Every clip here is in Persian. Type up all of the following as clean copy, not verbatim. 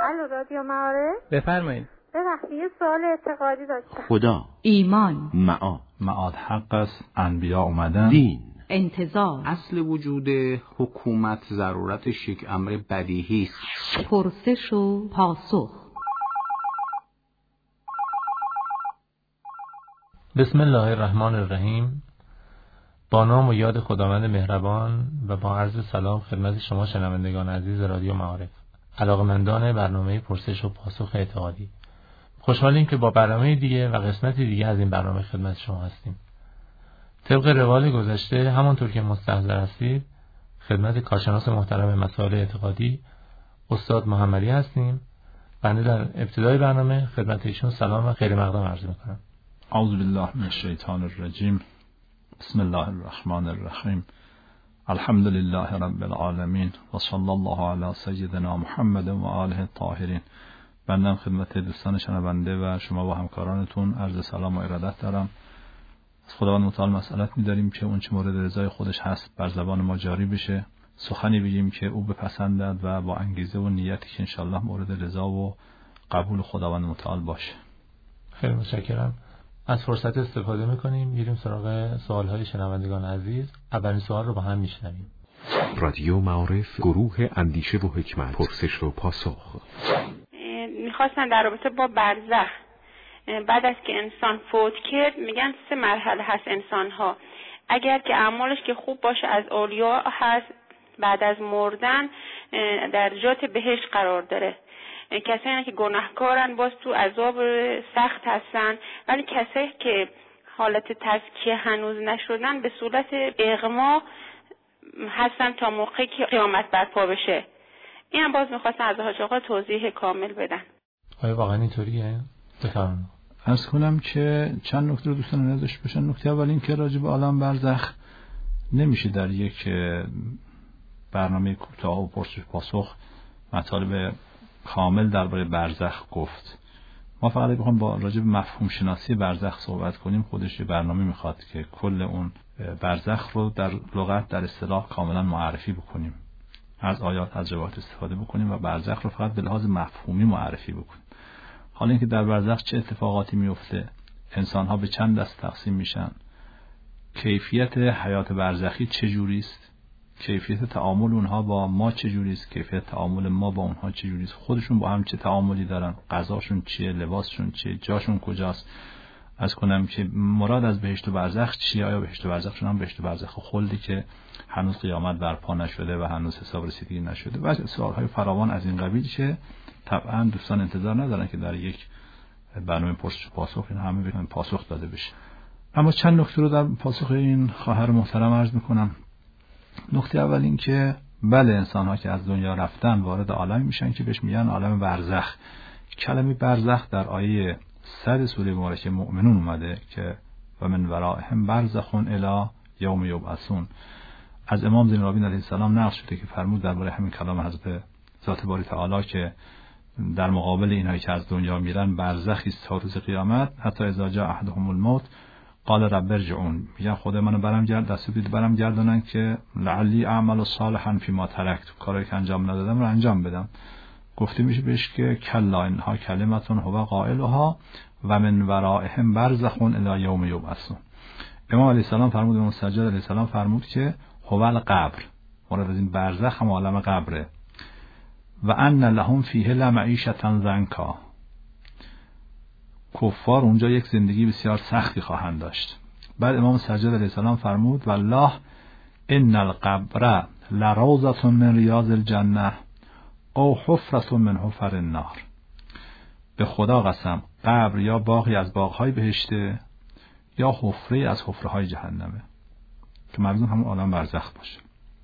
الو رادیو معارف. بفرمایید. ببخشید یه سوال اعتقادی داشتم. خدا، ایمان، معاد حق است، انبیا اومدن، دین، انتظار، اصل وجود حکومت ضرورتش یک امر بدیهی است. پرسش و پاسخ. بسم الله الرحمن الرحیم. با نام و یاد خداوند مهربان و با عرض سلام خدمت شما شنوندگان عزیز رادیو معارف، علاقه‌مندان برنامه پرسش و پاسخ اعتقادی. خوشحالیم که با برنامه دیگه و قسمتی دیگه از این برنامه خدمت شما هستیم. طبق روال گذشته همونطور که مستحضر هستید خدمت کارشناس محترم مسائل اعتقادی استاد محمدی هستیم. بنده در ابتدای برنامه خدمت ایشون سلام و خیر مقدم عرض می‌کنم. اعوذ بالله من الشیطان الرجیم. بسم الله الرحمن الرحیم. الحمد لله رب العالمین و صلی الله علی سیدنا محمد و آله الطاهرین. بنده خدمت دوستان شنونده و شما و همکارانتون عرض سلام و ارادت دارم. از خداوند متعال مسئلت می‌داریم که اون چه مورد رضای خودش هست بر زبان ما جاری بشه، سخنی بگیم که او بپسندد و با انگیزه و نیتی که انشالله مورد رضا و قبول خداوند متعال باشه. خیلی متشکرم. از فرصت استفاده می‌کنیم میریم سراغ سوال‌های شنوندگان عزیز. اولین سوال رو با هم میشنویم. رادیو معارف، گروه اندیشه و حکمت، پرسش و پاسخ. میخواستن در رابطه با برزخ، بعد از که انسان فوت کرد میگن 3 مرحله هست انسان‌ها. اگر که اعمالش که خوب باشه از اولیا هست، بعد از مردن درجات بهشت قرار داره. کسایی که گناهکارن باز تو عذاب سخت هستن، ولی کسایی که حالت تزکیه هنوز نشدن به صورت اغما هستن تا موقعی که قیامت برپا بشه. این هم باز میخواستن از حاج آقا توضیح کامل بدن. آیا واقعا اینطوریه؟ بفرمایید. عرض کنم که چند نکته رو دوستان نداشت باشن. نکته اول این که راجع به عالم برزخ نمیشه در یک برنامه کوتاه و پرسش پاسخ مطالب کامل درباره برزخ گفت. ما فقط بخوام با راجع به مفهوم شناسی برزخ صحبت کنیم خودش یه برنامه میخواد که کل اون برزخ رو در لغت در اصطلاح کاملا معرفی بکنیم، از آیات از روایات استفاده بکنیم و برزخ رو فقط به لحاظ مفهومی معرفی بکنیم. حالا اینکه در برزخ چه اتفاقاتی میفته، انسان ها به چند دست تقسیم میشن، کیفیت حیات برزخی چجوری است، کیفیت تعامل اونها با ما چجوری است، کیفیت تعامل ما با اونها چجوری است، خودشون با هم چه تعاملی دارن، غذاشون چیه، لباسشون چیه، جاشون کجاست. از کنم که مراد از بهشت و برزخ چیه؟ آیا بهشت و برزخشون هم بهشت و برزخ خلدی که هنوز قیامت برپا نشده و هنوز حساب رسیدگی نشده و سوالهای فراوان از این قبیل که طبعا دوستان انتظار ندارن که در یک برنامه پرسش و پاسخ این همه بتونن پاسخ داده بشه. اما چند نکته رو در پاسخ این خواهر محترم عرض میکنم. نکته اول این که بله انسان ها که از دنیا رفتن وارد عالمی میشن که بهش میگن عالم برزخ. کلمه برزخ در آیه 100 سوره مبارکه مؤمنون اومده که و من ورائهم برزخ الی یوم یبعثون. از امام زین العابدین علیه السلام نقل شده که فرمود درباره همین کلام حضرت ذات باری تعالی که در مقابل اینایی که از دنیا میرن برزخی است تا روز قیامت، حتی اذا جاء احدهم الموت قال رب ارجعون، میگن خدا منو دست بدید برم گردونن که لعلی اعمل صالحا فیما ترکت، کاری که انجام ندادم رو انجام بدم. گفته میشه بهش که کلا انها کلمتون هو قائلها و من ورائهم برزخ الی یوم یبعثون. امام علیه السلام فرمود، امام سجاد علیه السلام فرمود که هو القبر، مراد از این برزخ هم عالم قبره، و ان لهم فیه لمعیشة ضنکا، کفار اونجا یک زندگی بسیار سختی خواهند داشت. بعد امام سجاد علیه السلام فرمود والله ان القبر لروضة من ریاض الجنه او حفرة من حفر النار. به خدا قسم قبر یا باغی از باغهای بهشته یا حفره از حفره‌های جهنمه، که مرزون همون عالم برزخ باشه.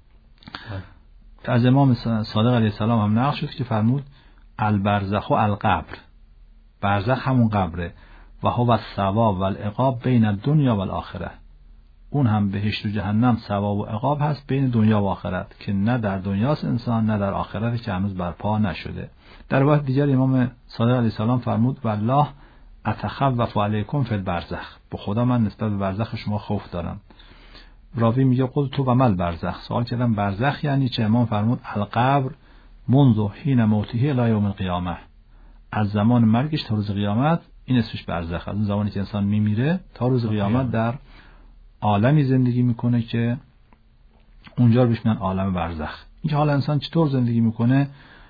از امام صادق علیه السلام هم نقل شد که فرمود البرزخ و القبر، برزخ همون قبره، و هو الثواب و العقاب بین الدنیا و الاخره، اون هم بهشت و جهنم ثواب و عقاب هست بین دنیا و آخرت، که نه در دنیاست انسان نه در آخرت که هنوز برپا نشده. در وقت دیگر امام صادق علیه السلام فرمود والله اتخوف علیکم فی البرزخ، به خدا من نسبت به برزخ شما خوف دارم. راوی میگه قلت تو و مل برزخ، سوال کردم برزخ یعنی چه؟ امام فرمود القبر منذ حین موته الی یوم القیامه، از زمان مرگش تا روز قیامت. این اسمش برزخ. از اون زمانی که انسان میمیره تا روز قیامت در عالمی زندگی میکنه که اونجا رو بهش میگن عالم برزخ. این که حالا انسان چطور زندگی میکنه،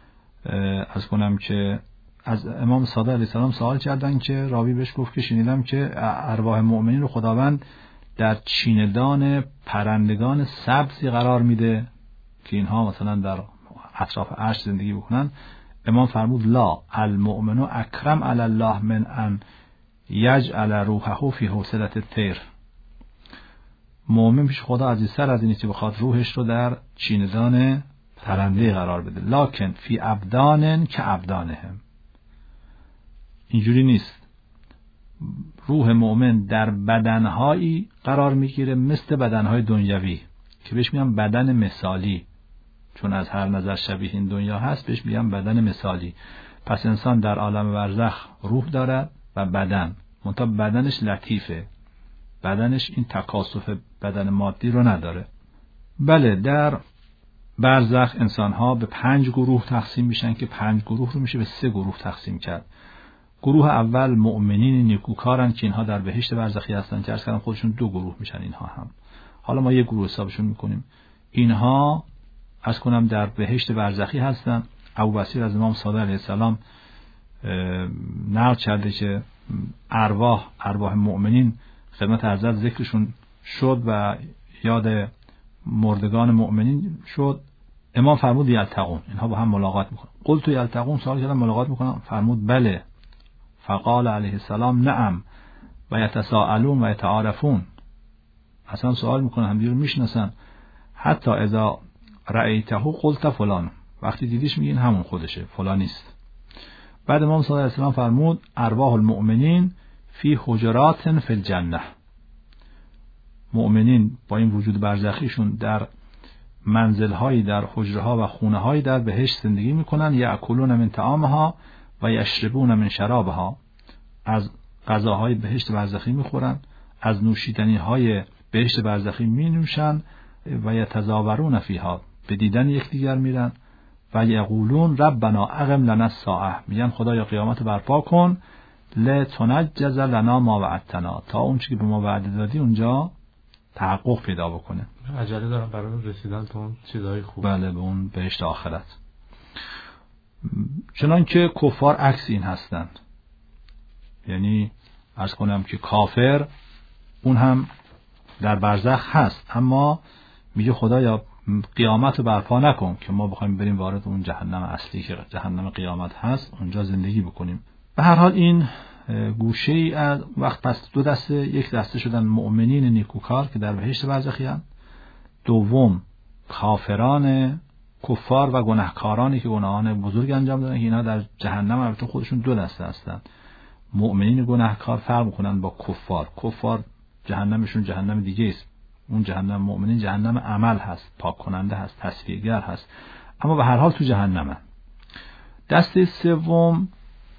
از کنم که از امام صادق علیه السلام سوال کردن که راوی بهش گفت که شنیدم که ارواح مؤمنین رو خداوند در چیندان پرندگان سبزی قرار میده که اینها مثلا در اطراف عرش زندگی بکنن. امام فرمود لا، المؤمن اکرم علی الله من ان یجعل روحه فی حوصله الطیر. مؤمن پیش خدا عزیزتر از اینه که بخواد روحش رو در چیندان پرنده قرار بده. لکن فی ابدان که ابدانهم، اینجوری نیست. روح مؤمن در بدنهایی قرار میگیره مثل بدنهای دنیوی که بهش میگن بدن مثالی، چون از هر نظر شبیه این دنیا هست بهش میگن بدن مثالی. پس انسان در عالم برزخ روح دارد و بدن، منتها بدنش لطیفه، بدنش این تکاسف بدن مادی رو نداره. بله، در برزخ انسان ها به 5 گروه تقسیم میشن که 5 گروه رو میشه به 3 گروه تقسیم کرد. گروه اول مؤمنین نیکوکارن که اینها در بهشت برزخی هستن که عرض کردم خودشون 2 گروه میشن اینها هم. حالا ما 1 گروه حسابشون میکنیم. اینها از کنم در بهشت برزخی هستن. ابوبصیر از امام صادق علیه السلام نقل کرده که ارواح مؤمنین خدمت حضرت ذکرشون شد و یاد مردگان مؤمنین شد. امام فرمود یلتقون، اینها با هم ملاقات میکنن. قلت یلتقون، سوال کردم ملاقات میکنن؟ فرمود بله. فقال علیه السلام نعم و یتساءلون و یتعارفون، اصلا سوال میکنن، همدیگه رو میشناسن. حتی اذا رأیته قلت فلان، وقتی دیدیش میگین همون خودشه، فلانیست. بعد امام صلی الله علیه و سلم فرمود ارواح المؤمنین فی حجرات فی الجنه، مؤمنین با این وجود برزخیشون در منزل‌هایی، در حجره‌ها و خونه‌هایی در بهشت زندگی میکنن. یأکلون من طعامها و یشربون من شرابها، از غذاهای بهشت برزخی میخورن، از نوشیدنی‌های بهشت برزخی مینوشن. و یتزاورون فیها، به دیدن یکدیگر میرن. و یقولون ربنا اقم لنا الساعه، میگن خدایا قیامت برپا کن. لتنجز لنا ما وعدتنا، تا اون چیزی که به ما وعده دادی اونجا تحقق پیدا بکنه. عجله دارم برای رسیدن به اون چیزهای خوب. بله، به اون بهشت آخرت. چنانکه کفار عکس این هستند، یعنی عرض کنم که کافر اون هم در برزخ هست، اما میگه خدایا قیامت رو برپا نکن که ما بخوایم بریم وارد اون جهنم اصلی که جهنم قیامت هست اونجا زندگی بکنیم. به هر حال این گوشه ای از وقت پس 2 دسته، 1 دسته شدن مؤمنین نیکوکار که در بهشت برزخی هستند، دوم کافران کفار و گناهکارانی که گناهان بزرگ انجام دادن که اینا در جهنم. البته خودشون 2 دسته هستند. مؤمنین گناهکار فرق میکنن با کفار جهنمشون جهنم دیگه است. اون جهنم مؤمنین جهنم عمل هست، پاک کننده هست، تصفیه‌گر هست، اما به هر حال تو جهنمه. دسته سوم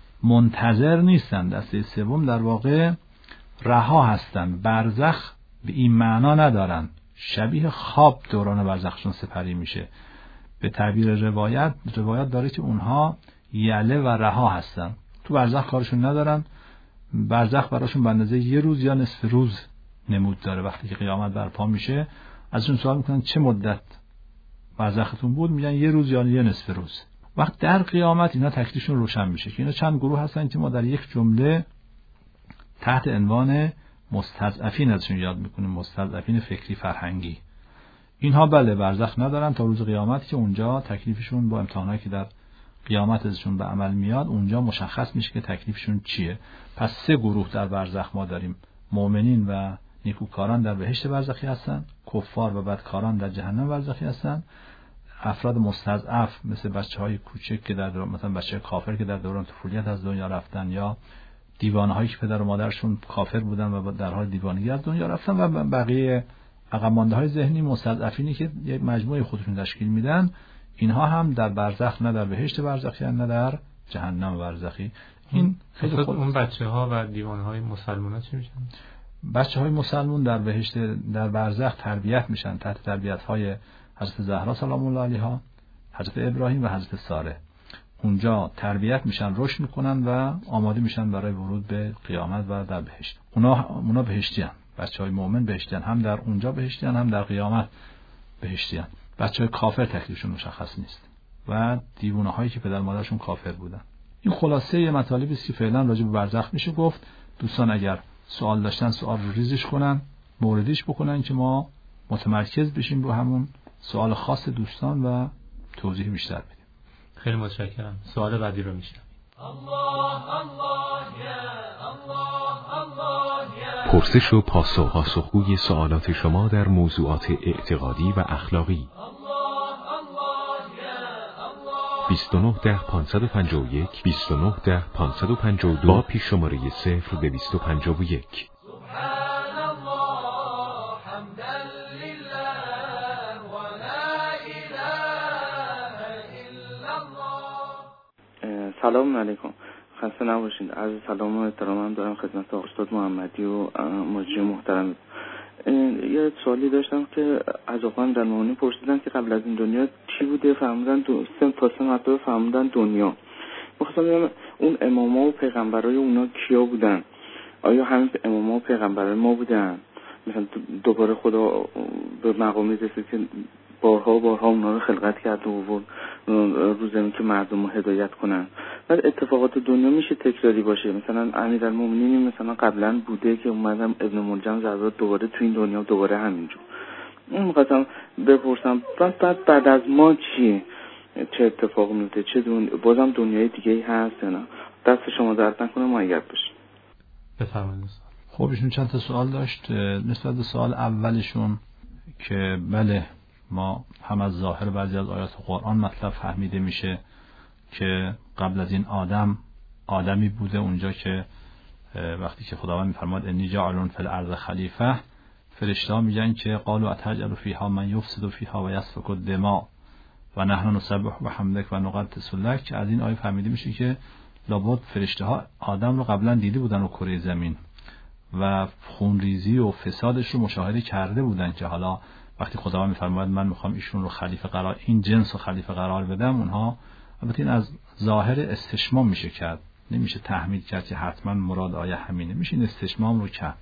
منتظر نیستن، دسته سوم در واقع رها هستن. برزخ به این معنا ندارن، شبیه خواب دوران برزخشون سپری میشه. به تعبیر روایت داره که اونها یله و رها هستن، تو برزخ کارشون ندارن. برزخ براشون به اندازه 1 روز یا نصف روز نمود داره. وقتی که قیامت برپا میشه ازشون سوال میکنن چه مدت برزختون بود؟ میگن 1 روز یا 1 نصف روز. وقت در قیامت اینا تکلیفشون روشن میشه که اینا چند گروه هستن که ما در یک جمله تحت عنوان مستضعفین ازشون یاد میکنیم، مستضعفین فکری فرهنگی. اینها بله برزخ ندارن تا روز قیامت که اونجا تکلیفشون با امتحاناتی که در قیامت ازشون به عمل میاد اونجا مشخص میشه که تکلیفشون چیه. پس 3 گروه در برزخ ما داریم: مؤمنین و نیکوکاران در بهشت برزخی هستن، کفار و بدکاران در جهنم برزخی هستن. افراد مستضعف مثل بچه‌های کوچک که در دوران، مثلا بچه کافر که در دوران طفولیت از دنیا رفتن، یا دیوانه‌هایی که پدر و مادرشون کافر بودن و در حال دیوانگی از دنیا رفتن، و بقیه عقب مانده‌های ذهنی مستضعفینی که یک مجموعه خودشون تشکیل میدن، اینها هم در برزخ، نه در بهشت برزخی نه در جهنم برزخی. این خیلی اون بچه‌ها و دیوانه‌های مسلمان‌ها چی میشن؟ بچه‌های مسلمان در بهشت در برزخ تربیت میشن تحت تربیت‌های حضرت زهرا سلام الله علیها. حضرت ابراهیم و حضرت ساره. اونجا تربیت میشن، رشد میکنن و آماده میشن برای ورود به قیامت و در بهشت. اونا بهشتیان، بچهای مؤمن بهشتیان، هم در اونجا بهشتیان هم در قیامت بهشتیان. بچهای کافر تکلیفشون مشخص نیست و دیوونه هایی که پدر مادرشون کافر بودن. این خلاصه مطالبی است که فعلا راجع به برزخ میشه گفت. دوستان اگر سوال داشتن سوال رو ریزش کنن، موردیش بکنن که ما متمرکز بشیم رو همون سوال خاص دوستان و توضیح بیشتر بدیم. خیلی متشکرم. سوال بعدی رو میشنم. پرسش و پاسخگوی سوالات شما در موضوعات اعتقادی و اخلاقی. 2910-551 2910-552 با پیش شماره 0251. سلام علیکم، خسته نباشید. عرض سلام و احترامم دارم خدمت استاد محمدی و مجری محترم. یه سوالی داشتم که از آقایان در مهمانی پرسیدن که قبل از این دنیا چی بوده، فرمودن سه مرتبه فرمودن دنیا. می‌خواستم ببینم اون اماما و پیغمبرای اونا کیا بودن؟ آیا همین اماما و پیغمبرای ما بودن؟ مثلا دوباره خدا به مقامی رسید که بارها اونا رو خلقت کرد و آورد رو زمین که مردم رو هدایت کنن. بعد اتفاقات دنیا میشه تکراری باشه، مثلا امیرالمومنین مثلا قبلا بوده که اومدم ابن ملجم زرد دوباره تو این دنیا دوباره همینجور. اون می‌خواستم بپرسم بعد از ما چی؟ چه اتفاق میفته؟ بازم دنیای دیگه‌ای هست یا نه؟ دست شما درد نکنه، مؤید باشید. بفرمایید. خب ایشون چند تا سوال داشت. نسبت به سوال اولشون که بله ما هم از ظاهر بعضی از آیات قرآن مطلب فهمیده میشه که قبل از این آدمی بوده. اونجا که وقتی که خداوند میفرماد انی جاعل فی الارض خلیفه، فرشته‌ها میگن که قالوا اتجعل فیها من یفسد فیها و یسفک الدماء و نحن نسبح بحمدک و نقدس لک. از این آیه فهمیده میشه که لابد فرشته‌ها آدم رو قبلا دیده بودن رو کره زمین و خونریزی و فسادش رو مشاهده کرده بودن که حالا وقتی خداوند میفرماید من میخوام ایشون رو خلیفه قرار، این جنس رو خلیفه قرار بدم، اونها البته این از ظاهر استشمام میشه کرد، نمیشه تحمیل کرد که حتما مراد آیه همینه، میشه این استشمام رو کرد.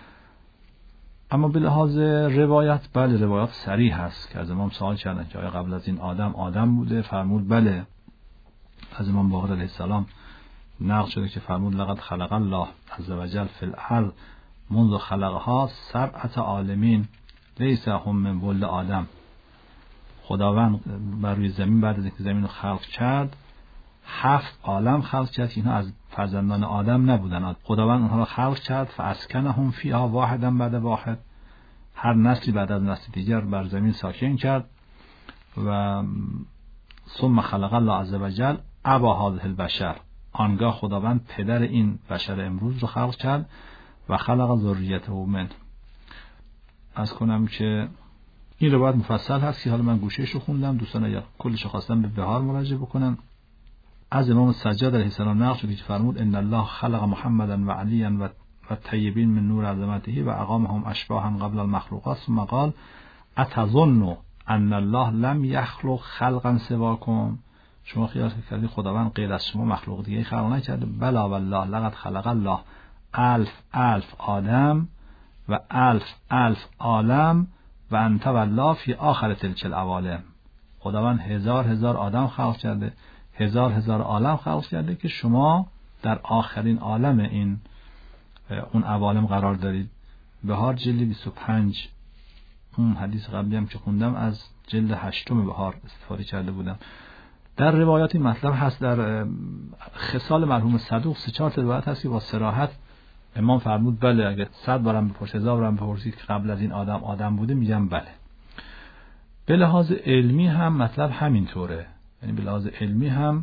اما به لحاظ روایت بله روایات صریح هست که از امام سوال کردن که آیا قبل از این آدم بوده؟ فرمود بله. از امام باقر علیه السلام نقل شده که فرمود لقد خلق الله عز وجل فی الارض منذ خلقها 7 عالمین لیس هم من ولد آدم. خداوند بر روی زمین بعد از اینکه زمین رو خلق کرد 7 عالم خلق کرد که اینها از فرزندان آدم نبودن. خداوند اونها رو خلق کرد فاسکنهم فیها واحدا بعد واحد، هر نسلی بعد از نسل دیگر بر زمین ساکن کرد. و ثم خلق الله عز وجل ابا هذه البشر، آنگاه خداوند پدر این بشر امروز رو خلق کرد و خلق ذریته من. از کنم که این روایت مفصل هست که حالا من گوشه‌اش رو خوندم، دوستان اگر کلش رو خواستن به بهار مراجعه بکنن. از امام سجاد علیه السلام نقل شده که فرمود ان الله خلق محمدا و علیا و طیبین من نور عظمته و اقامهم اشباها قبل المخلوقات ثم قال اتظن ان الله لم یخلق خلقا سواکم. شما خیال کردید خداوند غیر از شما مخلوق دیگه خلق نکرده؟ بلا والله لقد خلق الله الف آدم و الف عالم و انت والله فی آخر تلک العوالم. خداوند هزار آدم خلق کرده، هزار عالم خلق کرده که شما در آخرین عالم اون عوالم قرار دارید. بهار جلد 25، اون حدیث قبلی هم که خوندم از جلد 8 بهار استفاده کرده بودم. در روایاتی مطلب هست، در خصال مرحوم صدوق 3-4 روایت هست که با صراحت امام فرمود بله اگه 100 بارم بپرسید 1000 بارم بپرسید که قبل از این آدم بوده میگم بله. به لحاظ علمی هم مطلب همینطوره، یعنی به لحاظ علمی هم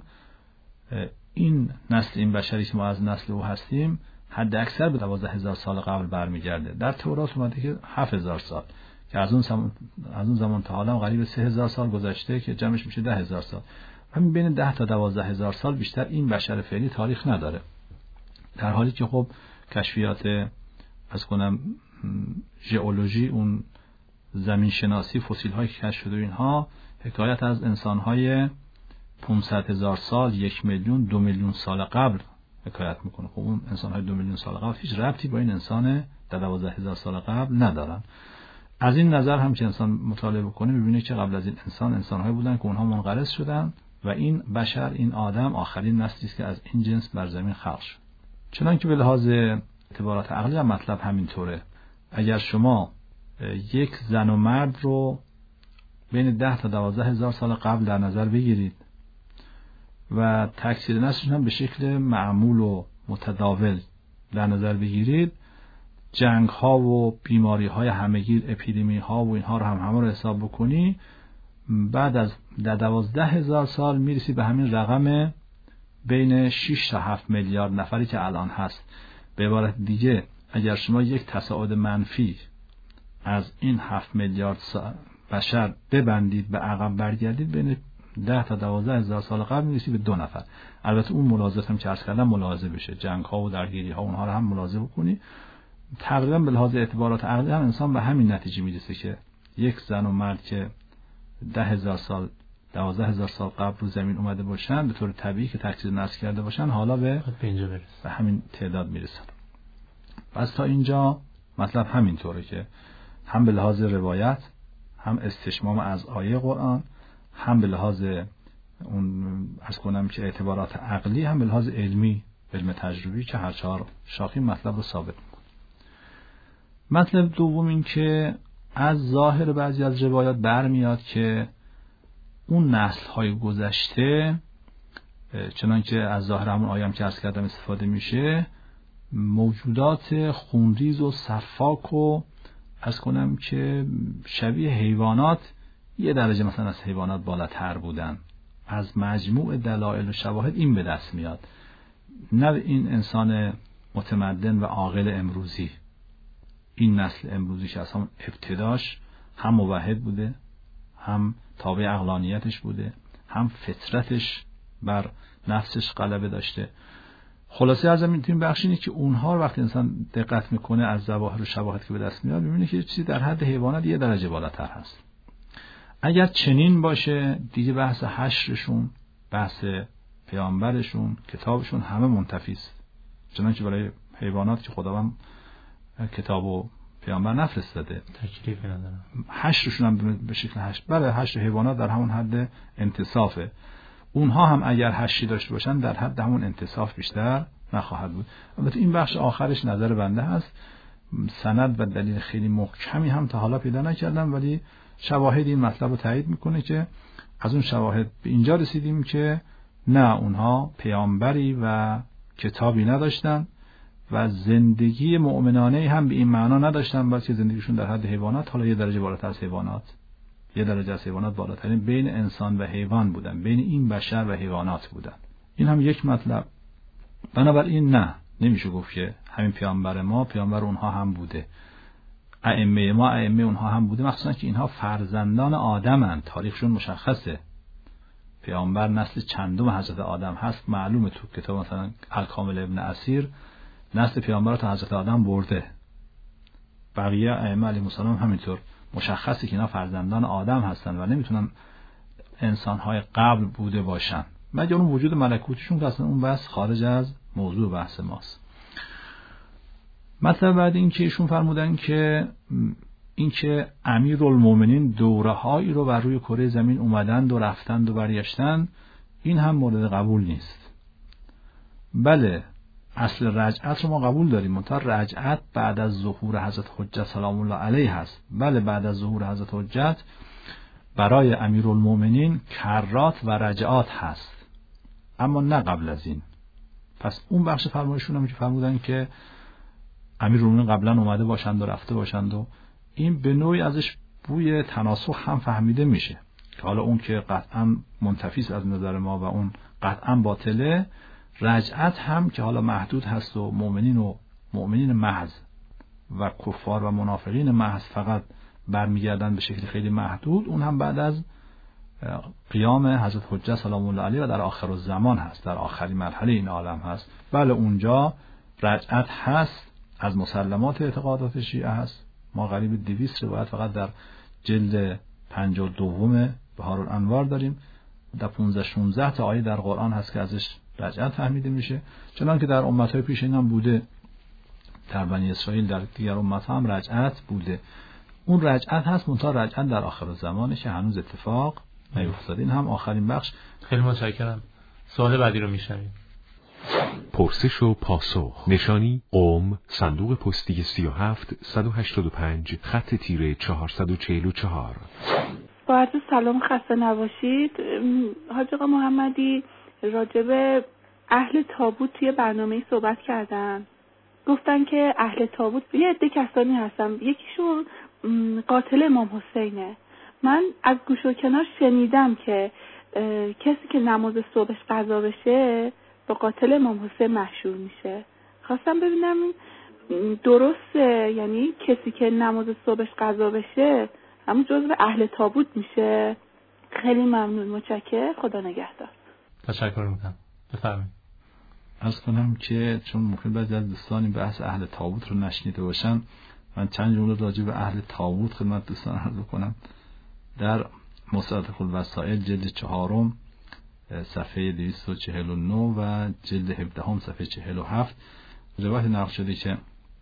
این نسل این بشری که ما از نسل او هستیم حد اکثر به 12000 سال قبل برمیگرده. در تورات اومده که 7000 سال که از اون زمان تا حالا قریب 3000 سال گذشته که جمعش میشه 10000 سال. همین بین 10 تا 12000 سال بیشتر این بشر فعلی تاریخ نداره، در حالی که خب کشفیات از کنم ژئولوژی، اون زمین شناسی، فسیل هایی که کشف شده اینها حکایت از انسان‌های 500,000 سال، 1 میلیون، 2 میلیون سال قبل حکایت میکنه. خب اون انسان‌های 2 میلیون سال قبل هیچ ربطی با این انسان 12,000 سال قبل ندارن. از این نظر هم که انسان مطالعه بکنه می‌بینه که قبل از این انسان‌هایی بودن که اونها منقرض شدن و این بشر، این آدم آخرین نسلی است که از این جنس بر زمین خلق شد. چنانکه به لحاظ اعتبارات عقلی هم مطلب همینطوره. اگر شما یک زن و مرد رو بین 10 تا 12,000 سال قبل در نظر بگیرید و تکثیر نسلشون هم به شکل معمول و متداول در نظر بگیرید، جنگ ها و بیماری های همهگیر، اپیدمی ها و اینها رو همه رو حساب بکنی، بعد از 12,000 سال میرسی به همین رقم بین 6 تا 7 میلیارد نفری که الان هست. به عبارت دیگه اگر شما یک تصاعد منفی از این 7 میلیارد بشر ببندید، به عقب برگردید، بین 10 تا 12,000 سال قبل میرسی به 2 نفر. البته اون ملاحظات هم که عرض کردم ملاحظه بشه، جنگ ها و درگیری ها اونها رو هم ملاحظه بکنی. تقریبا به لحاظ اعتبارات عقلی هم انسان به همین نتیجه میرسه که یک زن و مرد که 10,000 سال 12,000 سال قبل رو زمین اومده باشن، به طور طبیعی که تکثیر نسل کرده باشن، حالا به همین تعداد میرسن. پس تا اینجا مطلب همینطوره که هم به لحاظ روایت، هم استشمام از آیه قرآن، هم به لحاظ اون عرض کنم که اعتبارات عقلی، هم به لحاظ علمی، علم تجربی، که هر چهار شاخه مطلب رو ثابت میکنه. مطلب دوم این که از ظاهر بعضی از روایات برمیاد که اون نسل‌های گذشته، چنانکه از ظاهر همون آیه هم که عرض کردم استفاده میشه، موجودات خونریز و صفاک و عرض کنم که شبیه حیوانات، یه درجه مثلا از حیوانات بالاتر بودن. از مجموع دلایل و شواهد این به دست میاد، نه این انسان متمدن و عاقل امروزی، این نسل امروزی که اصلا ابتداش هم موحد بوده، هم تابع عقلانیتش بوده، هم فطرتش بر نفسش غلبه داشته. خلاصه از این بخش اینه که اونها وقتی انسان دقت میکنه از ظواهر و شواهد که به دست میاد، میبینه که چیزی در حد حیوانات یه درجه بالاتر هست. اگر چنین باشه دیگه بحث حشرشون، بحث پیامبرشون، کتابشون همه منتفی است. چنانچه برای حیوانات که خداوند کتاب و پیامبر نفرستاده، تکلیفی نداره. حشرشون هم به شکل حشر، بله حشر حیوانات در همون حد انتصافه. اونها هم اگر حشری داشته باشن در حد همون انتصاف بیشتر نخواهد بود. البته این بخش آخرش نظر بنده هست، سند و دلیل خیلی محکمی هم تا حالا پیدا نکردم، ولی شواهد این مطلب رو تایید میکنه که از اون شواهد به اینجا رسیدیم که نه، اونها پیامبری و کتابی نداشتن و زندگی مؤمنانه هم به این معنا نداشتن، بلکه زندگیشون در حد حیوانات، حالا یه درجه بالاتر از حیوانات، یه درجه از حیوانات بالاترین، بین انسان و حیوان بودن، بین این بشر و حیوانات بودن. این هم یک مطلب. بنابراین نه، نمیشه گفت که همین پیامبر ما پیامبر اونها هم بوده، ائمه ما ائمه اونها هم بوده، مخصوصا که اینها فرزندان آدمن، تاریخشون مشخصه. پیامبر نسل چندم حضرت آدم هست معلومه، تو کتاب مثلا الکامل ابن اسیر نسل پیامبر تا حضرت آدم برده. بقیه ائمه علیهم السلام همینطور مشخصه که اینا فرزندان آدم هستن و نمیتونن انسان‌های قبل بوده باشن، مگر اون وجود ملکوتشون که اصلا اون بحث خارج از موضوع بحث ماست. مطلب بعد این که ایشون فرمودن که این که امیرالمومنین دوره‌هایی رو بر روی کره زمین اومدند و رفتند و برگشتند، این هم مورد قبول نیست. بله اصل رجعت رو ما قبول داریم، منتها رجعت بعد از ظهور حضرت حجت سلام الله علیه هست. بله بعد از ظهور حضرت حجت برای امیرالمومنین کرات و رجعات هست، اما نه قبل از این. پس اون بخش فرمایشون هم که فرمودن که امیرالمومنین قبلا اومده باشند و رفته باشند و این به نوعی ازش بوی تناسخ هم فهمیده میشه که حالا اون که قطعا منتفی است از نظر ما و اون قطعا باطله، رجعت هم که حالا محدود هست و مؤمنین محض و کفار و منافقین محض فقط برمیگردن به شکل خیلی محدود، اون هم بعد از قیام حضرت حجت سلام الله علیه و در آخر الزمان هست، در آخرین مرحله این عالم هست. بله اونجا رجعت هست، از مسلمات اعتقادات شیعه هست. ما قریب 200 روایت فقط در جلد 52 بهارالانوار داریم، در 15-16 تا آیه در قرآن هست که ازش رجعت فهمیده میشه، چنان که در امتهای پیش این هم بوده، در بنی اسرائیل، در دیگر امتها هم رجعت بوده. اون رجعت هست، منتها رجعت در آخر زمانه که هنوز اتفاق نیفتاده. این هم آخرین بخش. خیلی متشکرم. سوال بعدی رو میشنویم. پرسش و پاسخ. نشانی قم، صندوق پستی 37185 خط تیره 444. با عرض سلام، خسته نباشید. حاج آقا محمدی راجب اهل تابوت توی برنامه صحبت کردن، گفتن که اهل تابوت یه عده کسانی هستن، یکیشون قاتل امام حسینه. من از گوش و کنار شنیدم که کسی که نماز صبحش قضا بشه با قاتل امام حسین محشور میشه. خواستم ببینم درسته؟ یعنی کسی که نماز صبحش قضا بشه همون جزو اهل تابوت میشه؟ خیلی ممنون، متشکرم، خدا نگهدار. تشکر میکنم. بفرمایید. عرض کنم که چون ممکن بعضی از دوستان بحث اهل تابوت رو نشنیده باشن، من چند جمله راجع به اهل تابوت خدمت دوستان عرض کنم. در مصدق الوسائل جلد 4 صفحه 249 و جلد 17 صفحه 47 روایت نقل شده که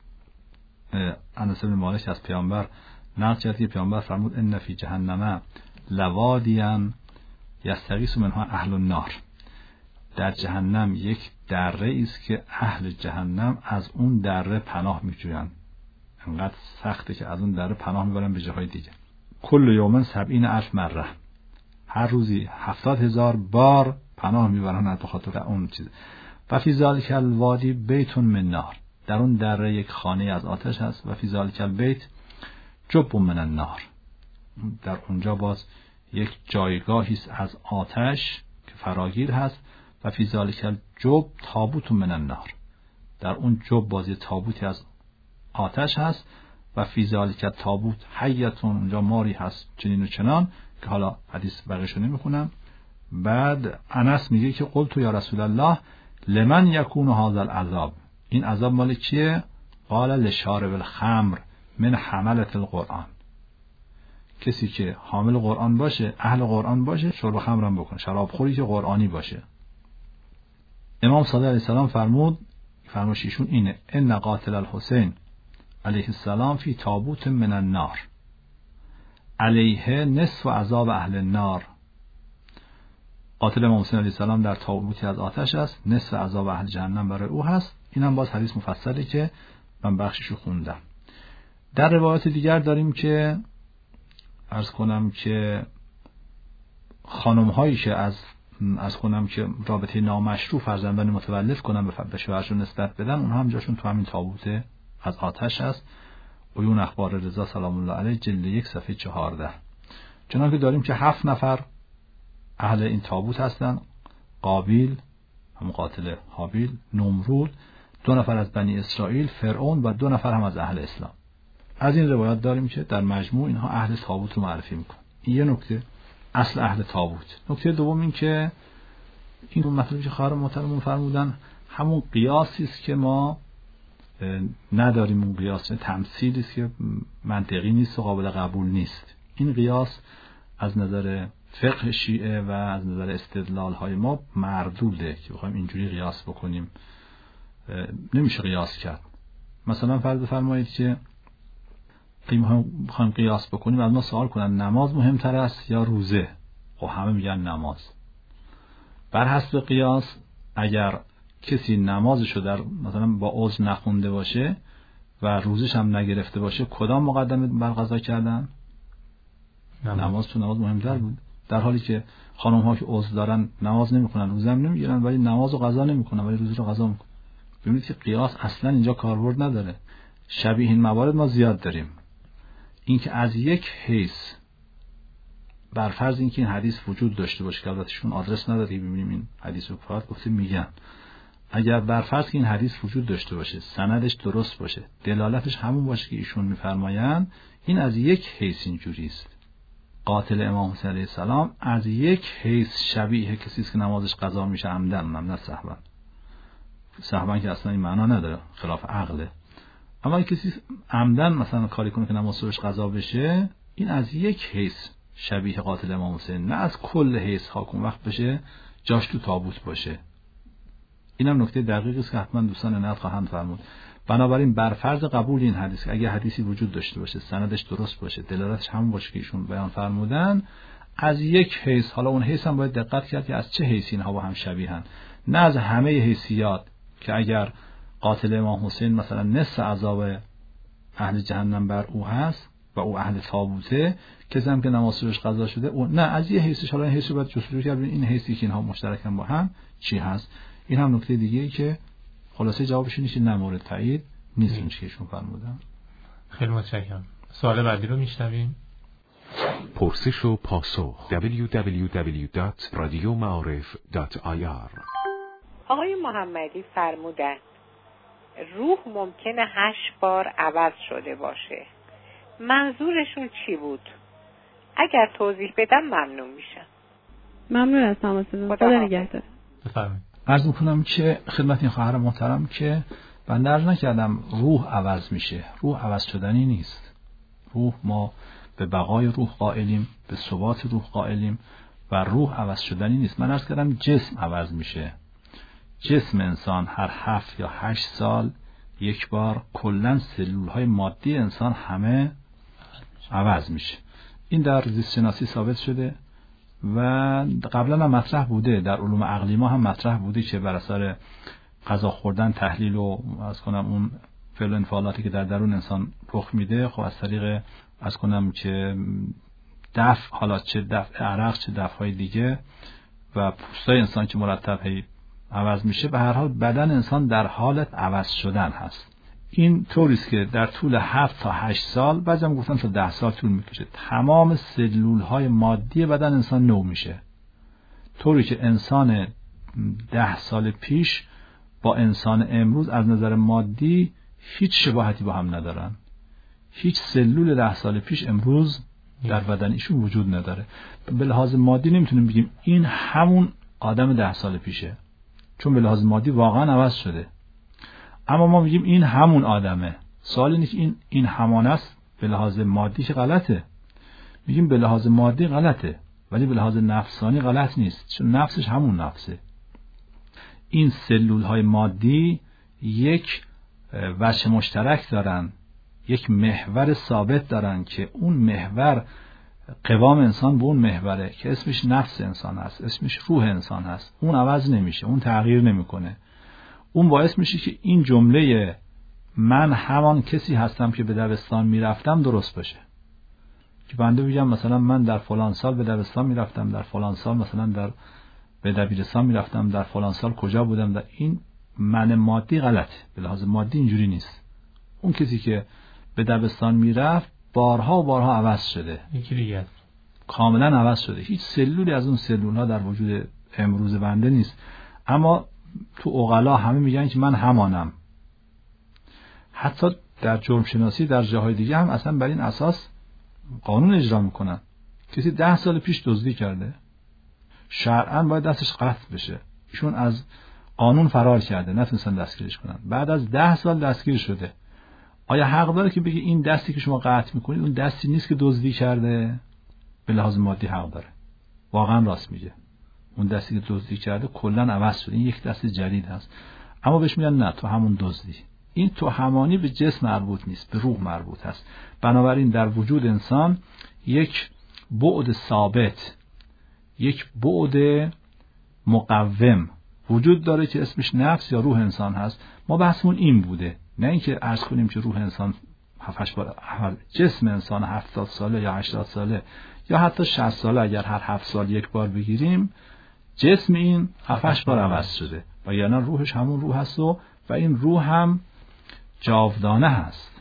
انس بن مالک از پیامبر نقل کرد که پیامبر فرمود ان فی جهنم لوادیا یستغیث منها اهل النار. در جهنم یک دره است که اهل جهنم از اون دره پناه میجویند. انقدر سخته که از اون دره پناه میبرن به جاهای دیگه. کل یوم 70,000 مره، هر روزی 70,000 بار پناه میبرن به خاطر اون چیز. و فی ذلک الوادی بیت من نار، در اون دره یک خانه از آتش هست. و فی ذلک البیت جب من النار، در اونجا باز یک جایگاهی است از آتش که فراگیر هست. و فی ذلک الجب تابوت من النار، در اون جب باز یک تابوتی از آتش هست. و فی ذلک التابوت حیتون، اونجا ماری هست چنین و چنان که حالا حدیث بقیه‌شو نمیخونم. بعد انس میگه که قلت یا رسول الله لمن یکون هذا العذاب، این عذاب مال کیه؟ قال لشارب الخمر من حملة القرآن، کسی که حامل قرآن باشه، اهل قرآن باشه، شرب خمر هم بکنه، شراب خوری که قرآنی باشه. امام صادق علیه السلام فرمایش ایشون اینه ان قاتل الحسین علیه السلام فی تابوت من النار علیه نصف عذاب اهل النار. قاتل امام حسین علیه السلام در تابوتی از آتش است، نصف عذاب اهل جهنم برای او هست. این هم باز حدیث مفصلی که من بخششو خوندم. در روایات دیگر داریم که عرض کنم که خانم هایی که از کنم که رابطه نامشروع فرزندان متولد کنن به شوهرشون نسبت بدن، اونها هم جاشون تو همین تابوت از آتش است. عیون اخبار رضا سلام الله علیه جلد 1 صفحه 14. چنانکه داریم که 7 نفر اهل این تابوت هستن: قابیل هم قاتل هابیل، نمرود، 2 نفر از بنی اسرائیل، فرعون و 2 نفر هم از اهل اسلام. از این روایات داریم که در مجموع اینها اهل تابوت رو معرفی میکنن. این یه نکته، اصل اهل تابوت. نکته دوم این که این مطلبی که خواهر محترمون فرمودن همون قیاسی است که ما نداریم. اون قیاس تمثیلی است که منطقی نیست و قابل قبول نیست. این قیاس از نظر فقه شیعه و از نظر استدلال های ما مردوده که بخوایم اینجوری قیاس بکنیم. نمیشه قیاس کرد. مثلا فرض فرمایید که بخوایم قیاس بکنیم، از ما سوال کنن نماز مهمتر است یا روزه؟ خب همه میگن نماز. بر حسب قیاس اگر کسی نمازشو در مثلا با عذر نخونده باشه و روزش هم نگرفته باشه، کدام مقدمه بر قضا کردن؟ نماز تو نماز مهمتر بود، در حالی که خانم ها که عذر دارن نماز نمیکنن، روزه هم نمیگیرن، ولی نمازو قضا نمیکنن ولی روزه رو قضا میکنن. ببینید که قیاس اصلا اینجا کاربرد نداره. شبیه این موارد ما زیاد داریم. اینکه از یک حیث بر فرض اینکه این حدیث وجود داشته باشه که البتهشون آدرس نداره، ببینیم این حدیث رو فقط گفته میگن، اگر بر فرض که این حدیث وجود داشته باشه، سندش درست باشه، دلالتش همون باشه که ایشون میفرماین، این از یک حیث اینجوری است. قاتل امام حسین علیه السلام از یک حیث شبیه کسی است که نمازش قضا میشه عمدن، نه سهوا. سهوا که اصلا این معنا نداره، خلاف عقله. اما کسی عمدن مثلا کاری کنه که نماز صبحش قضا بشه، این از یک حیث شبیه قاتل امام حسین، نه از کل حیث ها کن وقت بشه جاش تو تابوت باشه. اینم نکته دقیقی است که حتما دوستان نقد خواهند فرمود. بنابراین بر فرض قبول این حدیث که اگه حدیثی وجود داشته باشه، سندش درست باشه، دلالتش همون باشه که ایشون بیان فرمودن، از یک حیث، حالا اون حیث هم باید دقت کرد که از چه حیث اینها با هم شبیهن، نه از همه حیثیات که اگر قاتل امام حسین مثلا نصف عذاب اهل جهنم بر او هست و او اهل تابوته، کسی هم که نمازش قضا شده، او نه، از یه حیثش، حالا این حیث رو باید جستجو کرد این حیثی که اینها مشترکن با هم چی هست. این هم نکته دیگه ای که خلاصه جوابش اینه که نه مورد تایید نیست اون چیزی که ایشون فرمودن. خیلی متشکرم. سوال بعدی رو میشنویم. پرسش و پاسخ www.radiomaarif.ir. آقای محمدی فرمودند روح ممکنه 8 بار عوض شده باشه. منظورشون چی بود؟ اگر توضیح بدم ممنون میشم. ممنون از تماستون. خدا نگهدار. بفرمایید. عرض میکنم که خدمت این خواهر محترم که بنده عرض نکردم روح عوض میشه. روح عوض شدنی نیست. روح، ما به بقای روح قائلیم، به ثبات روح قائلیم و روح عوض شدنی نیست. من عرض کردم جسم عوض میشه. جسم انسان هر 7 یا 8 سال یک بار کلاً سلول‌های مادی انسان همه عوض میشه. این در زیست شناسی ثابت شده و قبلا هم مطرح بوده، در علوم عقلی ما هم مطرح بوده که بر اثر غذا خوردن، تحلیل و از کنم اون فعل و انفعالاتی که در درون انسان رخ میده، خب از طریق از کنم که دفع، حالا چه دفع عرق چه دفع‌های دیگه و پوستای انسان که مرتب عوض میشه، به هر حال بدن انسان در حالت عوض شدن هست. این طوریست که در طول 7 تا 8 سال، بعضی هم گفتن تا 10 سال طول میکشه، تمام سلول‌های مادی بدن انسان نو میشه، طوری که انسان 10 سال پیش با انسان امروز از نظر مادی هیچ شباهتی با هم ندارن. هیچ سلول 10 سال پیش امروز در بدن ایشون وجود نداره. به لحاظ مادی نمیتونیم بگیم این همون آدم 10 سال پیشه، چون به لحاظ مادی واقعا عوض شده. اما ما میگیم این همون آدمه. سوال اینه که این همان است به لحاظ مادی که غلطه. میگیم به لحاظ مادی غلطه، ولی به لحاظ نفسانی غلط نیست، چون نفسش همون نفسه. این سلول های مادی یک وجه مشترک دارن، یک محور ثابت دارن که اون محور قوام انسان به اون محوره که اسمش نفس انسان هست، اسمش روح انسان هست. اون عوض نمیشه، اون تغییر نمیکنه. اون باعث میشه که این جمله من همان کسی هستم که به دبستان میرفتم درست باشه. که بنده بگم مثلا من در فلان سال به دبستان میرفتم، در فلان سال مثلا به دبیرستان میرفتم، در فلان سال کجا بودم. در این من مادی غلطه. به لحاظ مادی اینجوری نیست. اون کسی که به دبستان میرفت بارها و بارها عوض شده، یکی دیگه کاملا عوض شده. هیچ سلولی از اون سلول‌ها در وجود امروز بنده نیست. اما تو عقلا همه میگن که من همانم. حتی در جرم شناسی در جاهای دیگه هم اصلا بر این اساس قانون اجرا میکنن. کسی 10 سال پیش دزدی کرده، شرعاً باید دستش قطع بشه. ایشون از قانون فرار کرده، نتونستن دستگیرش کنن. بعد از 10 سال دستگیر شده. آیا حق داره که بگه این دستی که شما قطع میکنید اون دستی نیست که دزدی کرده؟ به لحاظ مادی حق داره. واقعا راست میگه. اون دستی که دزدی کرده کلا عوض شده، این یک دست جدید هست. اما بهش میگن نه، تو همون دزدی. این تو همانی به جسم مربوط نیست، به روح مربوط هست. بنابراین در وجود انسان یک بعد ثابت، یک بعد مقوم وجود داره که اسمش نفس یا روح انسان هست. ما بحثمون این بوده، نه اینکه عرض کنیم که روح انسان 7 بار، جسم انسان 70 ساله یا 80 ساله یا حتی 60 ساله اگر هر 7 سال یک بار بگیریم، جسم این 7 بار عوض شده و یعنی روحش همون روح هست و این روح هم جاودانه هست.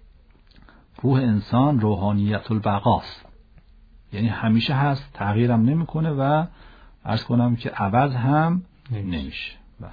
روح انسان روحانیت البقاست، یعنی همیشه هست، تغییرم نمیکنه و عرض کنم که عوض هم نمیشه.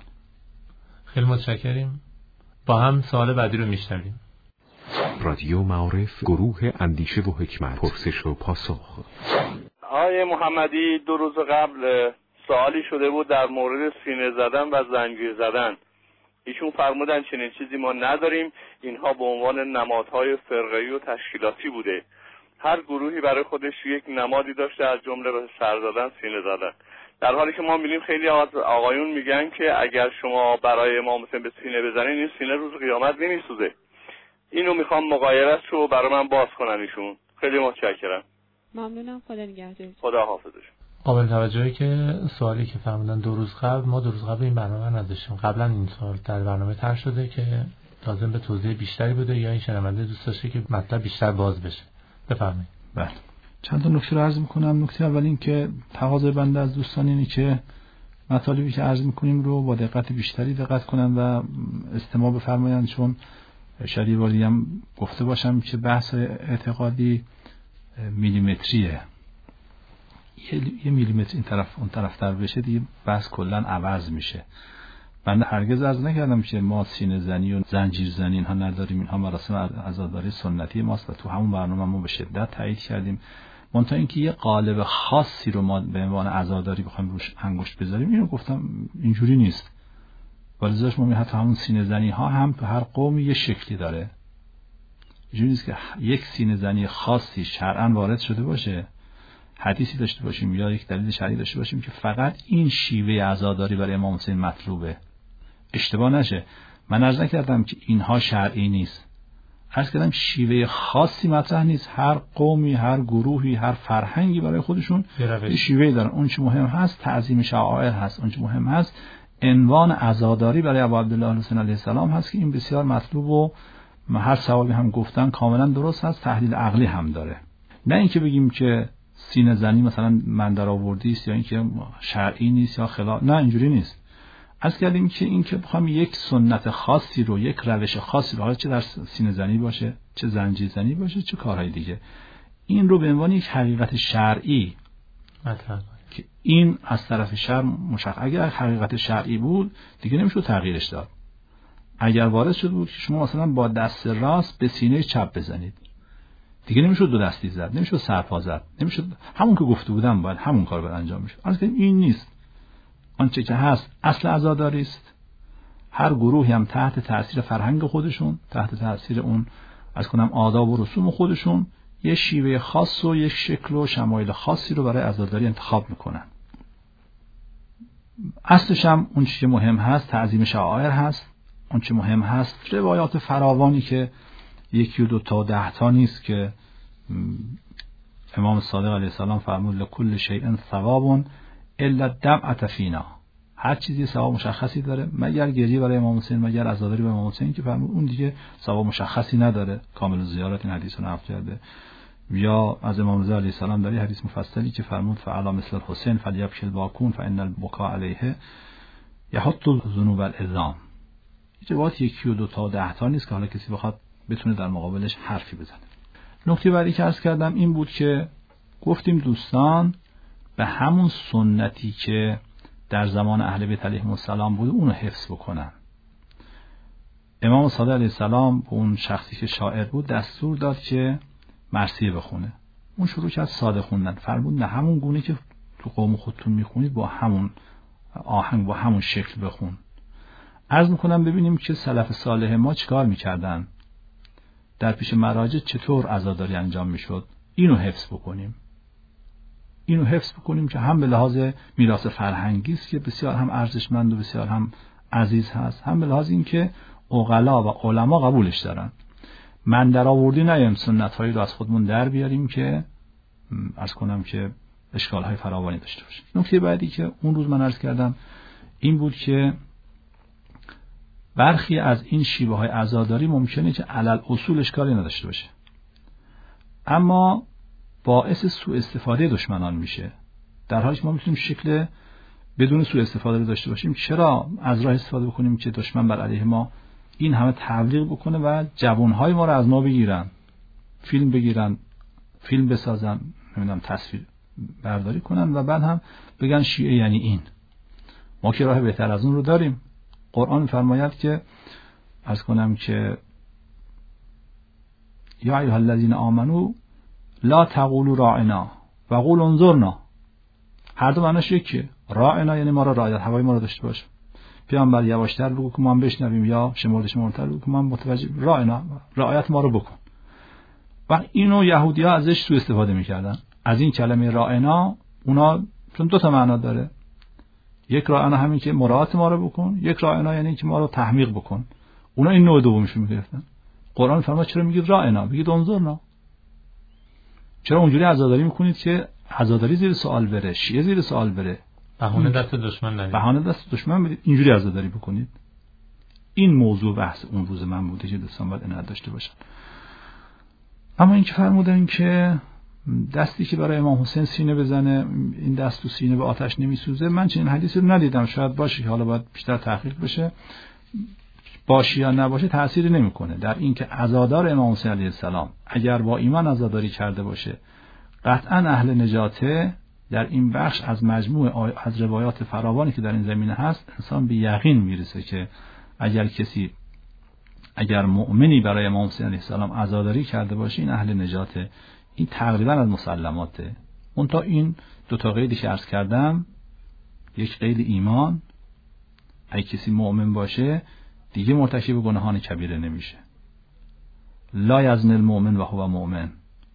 خیلی متشکریم. با هم سوال بعدی رو میشنویم. رادیو معارف، گروه اندیشه و حکمت، پرسش و پاسخ. آقای محمدی 2 روز قبل سوالی شده بود در مورد سینه زدن و زنجیر زدن. ایشون فرمودن چنین چیزی ما نداریم، اینها به عنوان نمادهای فرقه‌ای و تشکیلاتی بوده. هر گروهی برای خودش یک نمادی داشته، از جمله به سر زدن، سینه زدن. در حالی که ما می‌بینیم خیلی از آقایون میگن که اگر شما برای امام حسین به سینه بزنین این سینه روز قیامت نمیسوزه. اینو میخوام مغایرت رو برای من باز کنن ایشون. خیلی متشکرم. ممنونم. خدا نگهدار. خدا حافظش. قابل توجهی که سوالی که فرمودن 2 روز قبل، ما 2 روز قبل این برنامه نداشتیم. قبلا این سوال در برنامه طرح شده که لازم به توضیح بیشتری بده یا این شنونده دوست داشته که مطلب بیشتر باز بشه. بفرمایید. بله. چند تا نکته رو عرض می‌کنم. نکته اول این که تقاضای بنده از دوستان اینه که مطالبی که عرض می‌کنیم رو با دقت بیشتری دقت کنن و استماع بفرمایند، چون شاید یه باری هم گفته باشم که بحث اعتقادی میلیمتریه. یه میلیمتر این طرف اون طرف تر بشه دیگه بحث کلا عوض میشه. من هرگز عرض نکردم که ما سینه زنی و زنجیر زنی اینها نداریم، اینها مراسم عزاداری سنتی ماست و تو همون برنامه ما به شدت تایید کردیم. منتها اینکه یه قالب خاصی رو ما به عنوان عزاداری بخوایم روش انگشت بذاریم، اینو گفتم اینجوری نیست. ولذاش ما حتی همون سینه زنی ها هم تو هر قومی یه شکلی داره. اینجوری نیست که یک سینه زنی خاصی شرعاً وارد شده باشه، حدیثی داشته باشیم یا یک دلیل شرعی داشته باشیم که فقط این شیوه عزاداری برای امام حسین مطلوبه. اشتباه نشه، من عرض نکردم که اینها شرعی نیست، عرض کردم شیوه خاصی مطرح نیست. هر قومی، هر گروهی، هر فرهنگی برای خودشون یه شیوه دارن. اون چه مهم هست تعظیم شعائر هست، اون چه مهم هست عنوان عزاداری برای ابو عبدالله حسین علیه السلام هست که این بسیار مطلوب و هر ثوابی هم گفتن کاملا درست هست، تحلیل عقلی هم داره. نه اینکه بگیم که سینه زنی مثلا من در آوردی است یا اینکه شرعی نیست یا خلاف، نه اینجوری نیست. از کردیم که اینکه بخوام یک سنت خاصی رو، یک روش خاصی رو، حالا چه در سینه زنی باشه، چه زنجیر زنی باشه، چه کارهای دیگه، این رو به عنوان یک حقیقت شرعی که این از طرف شرع مشخص، اگر حقیقت شرعی بود دیگه نمیشه تغییرش داد. اگر وارد شده بود که شما مثلا با دست راست به سینه چپ بزنید، دیگه نمیشه دو دستی زد، نمیشه سرپا زد، نمیشه همون که گفته بودم باید همون کار باید انجام میشه. اصلا این نیست. آنچه که هست اصل عزاداری است. هر گروهی هم تحت تاثیر فرهنگ خودشون، تحت تاثیر اون از کنم آداب و رسوم خودشون یه شیوه خاص و یک شکل و شمایل خاصی رو برای عزاداری انتخاب میکنن. اصلش هم اون چیزی مهم هست تعظیم شعائر هست. اون چیزی مهم هست روایات فراوانی که 1 و 2 تا 10 تا نیست که امام صادق علیه السلام فرمود لکل شیء ثواب الا دمعة فینا. هر چیزی ثواب مشخصی داره مگر گریه برای امام حسین، مگر عزاداری برای امام حسین که فرمود اون دیگه ثواب مشخصی نداره. کامل زیارت این حدیث رو نقل کرده. یا از امام رضا علیه السلام در حدیث مفصلی که فرمود فعلا مثل الحسین فلیبکی الباکون فان البکاء علیه یحط الذنوب العظام. جواب 1 و 2 تا 10 تا نیست که حالا کسی بخواد بتونه در مقابلش حرفی بزنه. نکته بعدی که عرض کردم این بود که گفتیم دوستان به همون سنتی که در زمان اهل بیت علیهم السلام بود اونو حفظ بکنن. امام صادق علیه السلام به اون شخصی که شاعر بود دستور داد که مرثیه بخونه. اون شروع کرد ساده خوندن. فرمود نه همون گونه که تو قوم خودتون میخونید با همون آهنگ با همون شکل بخون. عرض میکنم ببینیم که سلف صالح ما چیکار میکردن، در پیش مراجع چطور عزاداری انجام میشد. اینو حفظ بکنیم. اینو حفظ بکنیم که هم به لحاظ میراث فرهنگی است که بسیار هم ارزشمند و بسیار هم عزیز هست، هم به لحاظ اینکه عقلا و علما قبولش دارن. من در آوردی نیم سنت‌هایی رو از خودمون در بیاریم که عرض کنم که اشکال‌های فراوانی داشته باشه. نکته بعدی که اون روز من عرض کردم این بود که برخی از این شیوه‌های عزاداری ممکنه که علل اصول اشکالی نداشته باشه، اما باعث سوء استفاده دشمنان میشه، در حالی که ما میتونیم شکل بدون سوء استفاده رو داشته باشیم. چرا از راه استفاده بکنیم که دشمن بر علیه ما این همه تبلیغ بکنه و جوانهای ما رو از ما بگیرن، فیلم بگیرن، فیلم بسازن، نمیدونم تصویر برداری کنن و بعد هم بگن شیعه یعنی این. ما که راه بهتر از اون رو داریم. قرآن فرماید که عرض کنم که یا ایها الذین آمنو لا تقولوا راعنا و قولوا انظرنا. هر دو معناش یکیه. راعنا یعنی ما را رعایت هوای ما رو داشته باش. پیامبر یواشتر بگو که ما هم بشنویم، یا شمردش مونتر بگو که ما هم متوجه. راعنا رعایت ما رو بکن. و اینو یهودی‌ها ازش سوء استفاده می‌کردن. از این کلمه رائنا اونا چون دو تا معنا داره. یک رائنا همین که مراعات ما رو بکن، یک رائنا یعنی که ما رو تحمیق بکن. اونا این نوع دومش می‌گرفتن. قرآن فرمود چرا میگید رائنا؟ بگید انظرنا. چرا اونجوری عزاداری میکنید که عزاداری زیر سوال بره، شیعه زیر سوال بره، بهانه دست دشمن ندید، بهانه دست دشمن بدید، اینجوری عزاداری بکنید. این موضوع بحث اون روز من بوده که دوستان باید عنایت داشته باشن. اما این که فرمودن که دستی که برای امام حسین سینه بزنه این دست تو سینه به آتش نمیسوزه، من چنین حدیثی رو ندیدم. شاید باشه که حالا باید بیشتر تحقیق بشه. باشه یا نباشه تأثیری نمیکنه در این که عزادار امام حسین علیه السلام اگر با ایمان عزاداری کرده باشه قطعا اهل نجاته. در این بخش از مجموع از روایات فراوانی که در این زمینه هست انسان به یقین میرسه که اگر مؤمنی برای امام حسین علیه السلام عزاداری کرده باشه این اهل نجاته. این تقریبا از مسلماته. اون تا این دو تا قیدی که عرض کردم، یک قید ایمان، اگه کسی مؤمن باشه دیگه مرتکب گناهان کبیره نمیشه. لا یزنی المؤمن و هو مؤمن،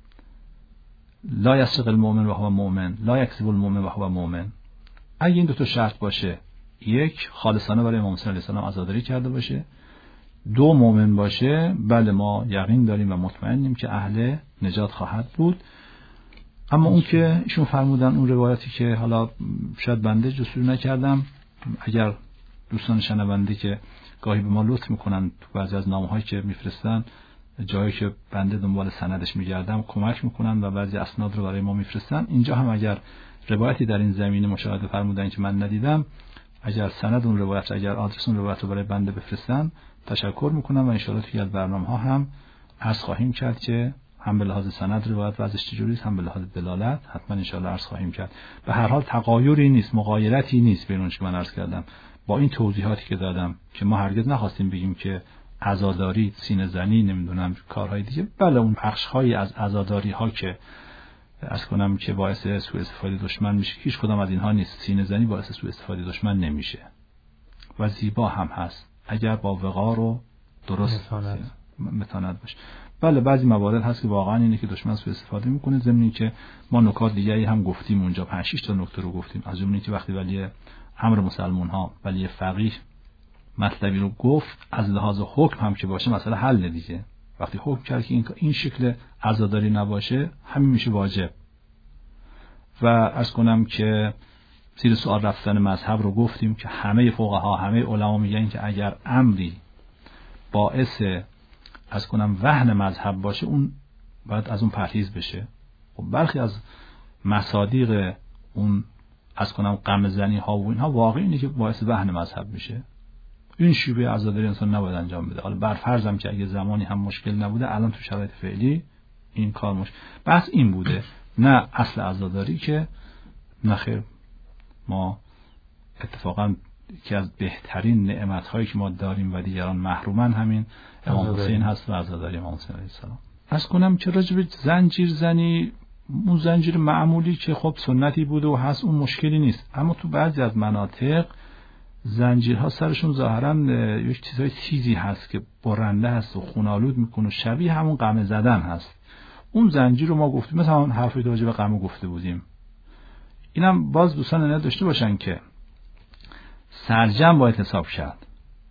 لا یسرق المؤمن و هو مؤمن، لا یکذب المؤمن و هو مؤمن. اگه این دو تا شرط باشه، یک خالصانه برای امام حسین علیه السلام عزاداری کرده باشه، دو مؤمن باشه، بله ما یقین داریم و مطمئنیم که اهل نجات خواهد بود. اما اون که ایشون فرمودن اون روایتی که حالا شاید بنده جستجو نکردم، اگر دوستان شنونده که گاهی به ما لطف میکنن تو بعضی از نامه‌هایی که میفرستن جایی که بنده دنبال سندش میگردم کمک میکنن و بعضی اسناد رو برای ما میفرستن، اینجا هم اگر روایتی در این زمینه مشاهده فرمودن که من ندیدم، اگر سند اون روایت، اگر آدرس اون روایت رو برای بنده بفرستن تشکر میکنم و ان شاءالله توی برنامه‌ها هم عرض خواهیم کرد که هم به لحاظ سند روایت وضعش چجوری است، هم به لحاظ دلالت حتما ان شاءالله عرض خواهیم کرد. به هر حال تغایری نیست، مغایرتی نیست بین اون که من عرض کردم با این توضیحاتی که دادم که ما هرگز نخواستیم بگیم که عزاداری، سینه زنی، نمیدونم کارهای دیگه. بله اون بخش‌هایی از عزاداری ها که عرض کنم که باعث سوء استفاده دشمن میشه، هیچ کدام از اینها نیست. سینه زنی باعث سوء استفاده دشمن نمیشه و زیبا هم هست اگر با وقار و درست متانت باشه. بله بعضی موارد هست که واقعا اینه که دشمن سوء استفاده میکنه. ضمن اینکه ما نکات دیگری هم گفتیم اونجا 5-6 تا نکته رو گفتیم. از جمله اینکه وقتی ولی امر مسلمان ها ولی فقیه مطلبی رو گفت از لحاظ حکم هم که باشه مسئله حل دیگه. وقتی حکم کرد که این شکل عزاداری نباشه همین میشه واجب. و عرض کنم که زیر سوال رفتن مذهب رو گفتیم که همه فقها، همه علما میگن که اگر امری باعث عرض کنم وهن مذهب باشه اون باید از اون پرهیز بشه. خب برخی از مصادیق اون عرض کنم غم زنی ها و اینها واقعی اینه که باعث وهن مذهب میشه. این شیوه عزاداری انسان نباید انجام بده. حالا بر فرضم که اگه زمانی هم مشکل نبوده، الان تو شرایط فعلی این کار بحث این بوده، نه اصل عزاداری که نخیر. ما اتفاقا که از بهترین نعمت هایی که ما داریم و دیگران محرومن همین امام حسین هست و عزاداری امام حسین علیه السلام. عرض کنم که راجع به زنجیر زنی، اون زنجیر معمولی که خب سنتی بوده و هست، اون مشکلی نیست. اما تو بعضی از مناطق زنجیرها سرشون ظاهرا یک چیزای تیزی هست که برنده هست و خونالود میکنه، شبیه همون قمه زدن هست. اون زنجیر رو ما گفتیم، مثلا اون حرفی که راجع به قمه گفته بودیم. اینم باز دوستان عنایت داشته باشن که سرجم باید حساب کرد.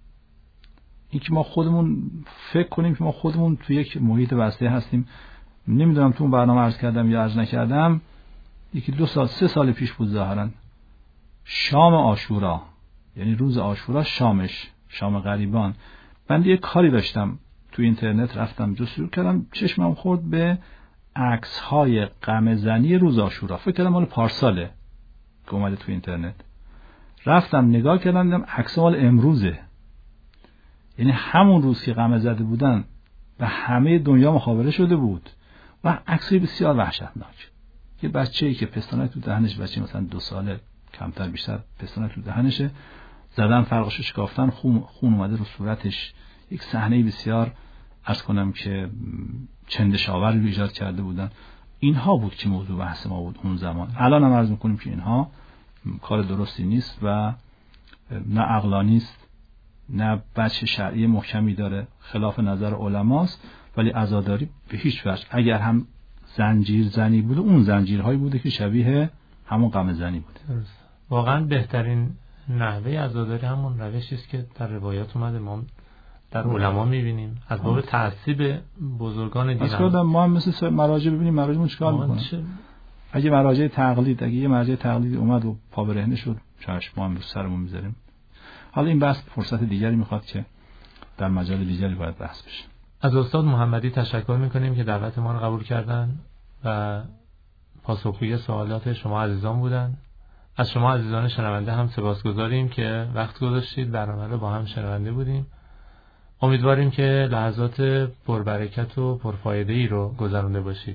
این که ما خودمون فکر کنیم که ما خودمون توی یک محیط وسیع هستیم. نمیدونم تو اون برنامه عرض کردم یا عرض نکردم، یکی 2 سال 3 سال پیش بود ظاهرا شام عاشورا، یعنی روز عاشورا شامش، شام غریبان، من یه کاری داشتم تو اینترنت رفتم جستجو کردم، چشمم خورد به عکس‌های غم زنی روز عاشورا. فکر کردم مال پارساله که اومده تو اینترنت. رفتم نگاه کردم دیدم عکس مال امروزه، یعنی همون روز که غم زده بودن و همه دنیا مخابره شده بود و عکسای بسیار وحشتناک. یه بچه‌ای که پستانه تو دهنش، بچه مثلا 2 ساله کمتر بیشتر پستانه تو دهنشه، زدن فرقشو شکافتن، خون اومده رو صورتش. یک صحنه بسیار عرض کنم که چندشاور رو ایجاد کرده بودن. اینها بود که موضوع بحث ما بود اون زمان. الان هم عرض میکنیم که اینها کار درستی نیست و نه عقلانی است، نه بچه شرعی محکمی داره، خلاف نظر علماست ولی عزاداری به هیچ وجه. اگر هم زنجیر زنی بوده، اون زنجیرهایی بوده که شبیه همون غم زنی بوده. درست. واقعا بهترین نحوه عزاداری همون روشی است که در روایات اومده، ما در علما می‌بینیم از باب تعصیب بزرگان دین. اصلا ما هم مثل مراجع ببینیم مراجعمون چیکار میکنن. اگه مراجع تقلید، اگه یه مراجع تقلیدی اومد و پا برهنه شد، چشم ما هم رو سرمون میذاریم. حالا این بحث فرصت دیگری میخواد که در مجال دیگری باید بحث بشه. از استاد محمدی تشکر میکنیم که دعوت ما رو قبول کردن و پاسخگوی سوالات شما عزیزان بودن. از شما عزیزان شنونده هم سپاسگزاریم که وقت گذاشتید، برنامه رو با هم شنونده بودیم. امیدواریم که لحظات پربرکت و پرفایده‌ای رو گذرونده باشید.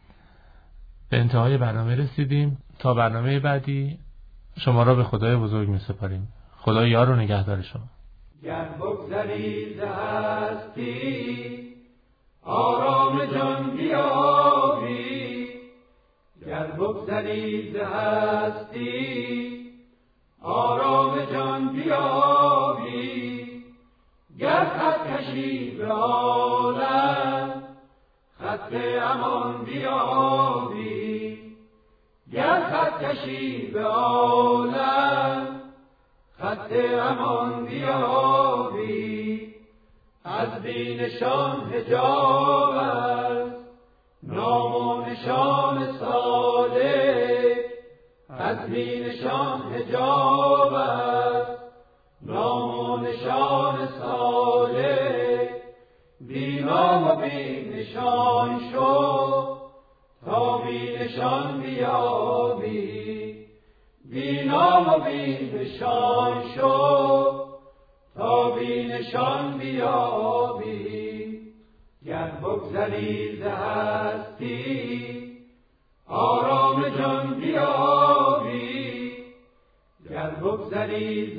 به انتهای برنامه رسیدیم. تا برنامه بعدی شما را به خدای بزرگ می‌سپاریم. خدا یار و نگهدار شما. گر بگذری ز هستی آرام جان بیابی، گر بگذری ز هستی آرام جان بیابی، گر خط کشی به عالم خط امان بیابی، گر خط کشی به عالم خط امان بیابی، از بینشان حجاب است نام و نشان صالح، از بینشان حجاب است نام و نشان صالح، بینا و بینشان شو تا بینشان بیابی، بینا و بینشان شو تا بینشان بیابی، گر بگذری ز هستی آرام جان بیابی، گر بگذری ز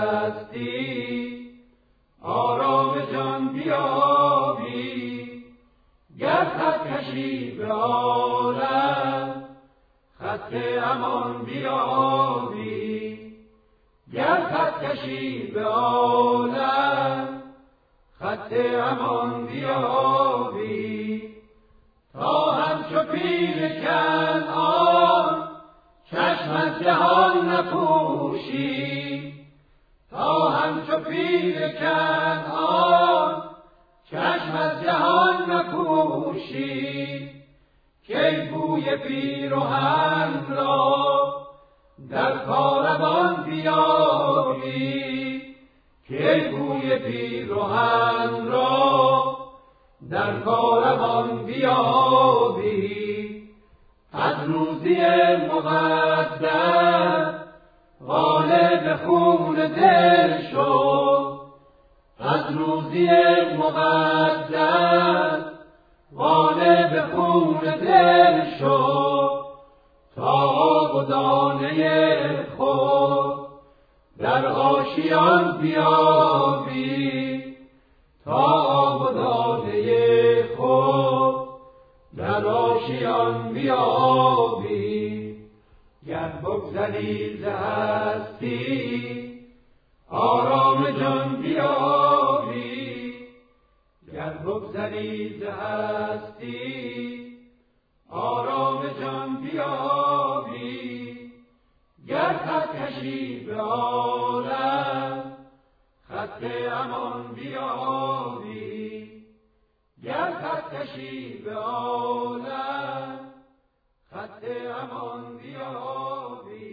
هستی آرام جان بیابی، گر خط کشی به عالم خط امان بیابی، گر خط کشی به عالم خط امان بیابی، تا همچو پیر کنعان چشم از جهان نپوشی، تا همچو پیر کنعان چشم از جهان نپوشی، کی بوی پیرهن را در کاروان بیابی، کی بوی پیرهن را در کاروان بیابی، از روزی مقدر غالب خون دل شو، از روزی مقدر غالب خون دل شو، تا آب و دانه خود در آشیان بیابی، تا آب و دانه خود در آشیان بیابی، گر بگذری ز هستی آرام جان بیابی، گر بگذری ز هستی آرام جان بیابی، گر خط کشی به عالم خط امان بیابی، گر خط کشی به عالم خط امان بیابی.